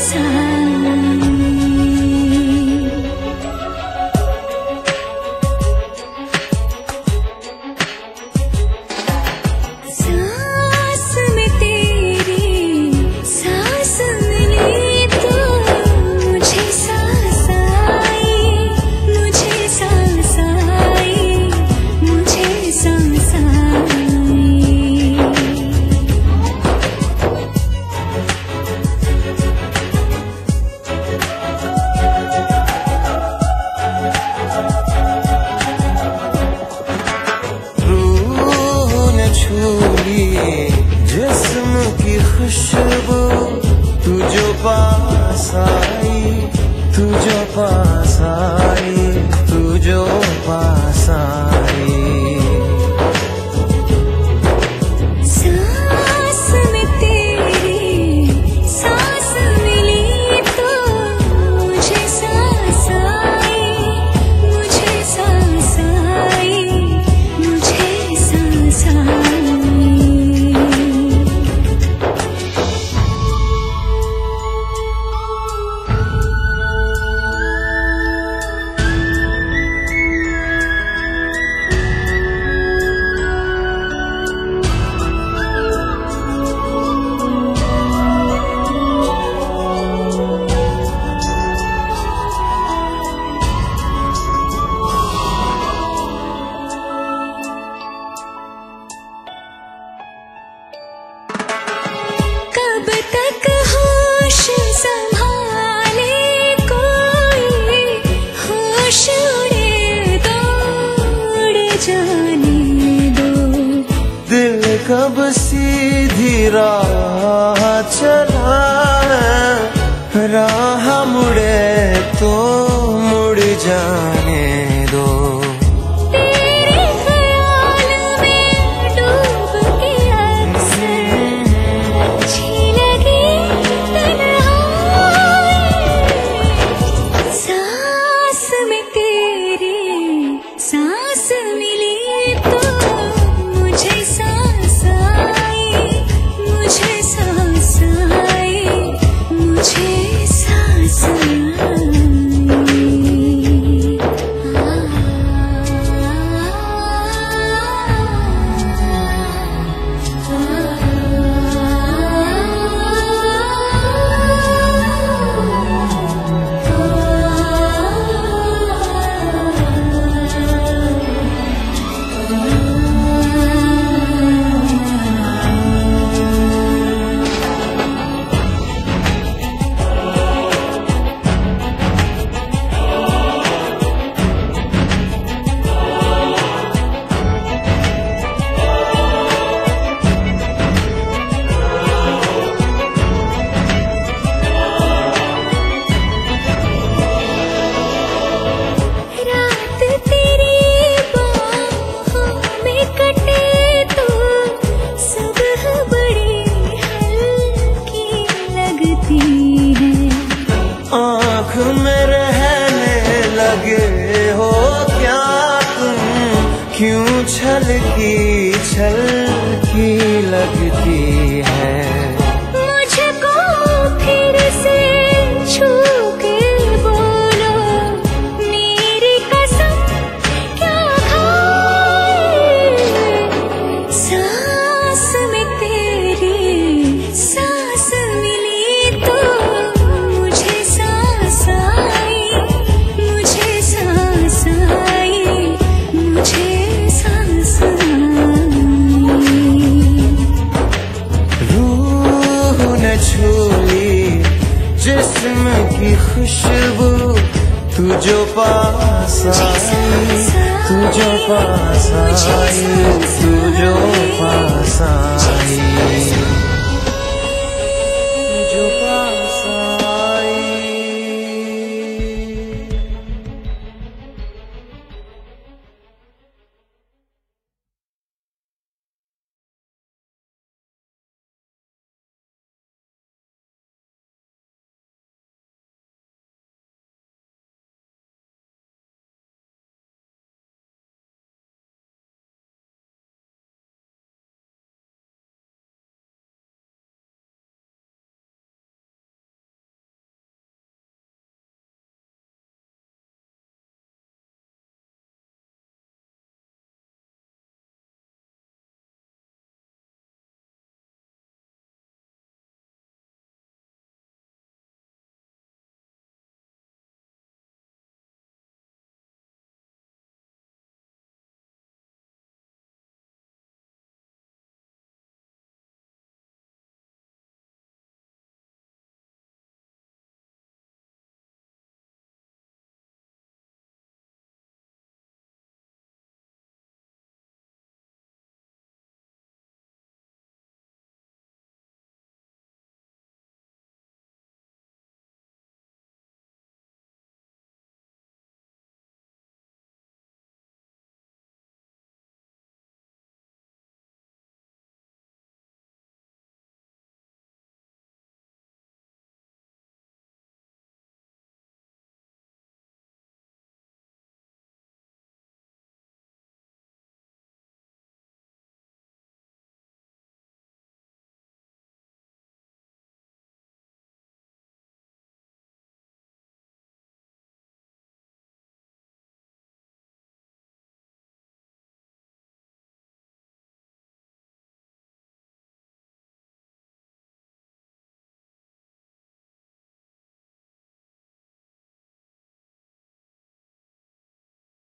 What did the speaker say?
जिस्म की खुशबू तू जो पास आई, तू जो पास आई, तू जो पास आई। कब सीधी राह चला है, राह मुड़े तो मुड़ जाने दो। तेरे ख्याल में डूब के अक्सर अच्छी लगी तन्हाई। सांस में तेरी सांस मिली तो मुझे आँख में रहने लगे हो क्या तुम, क्यों छलकी लगती है। मुझको फिर से छू के बोलो मेरी कसम क्या खाए। सांस में तेरी सांस मिली तो मुझे सांस आई, मुझे सांस आई, मुझे सांस आई। रूह ने छू ली जिस्म की खुशबू तू जो पास आई, तू जो पास आई, तू जो पास आई।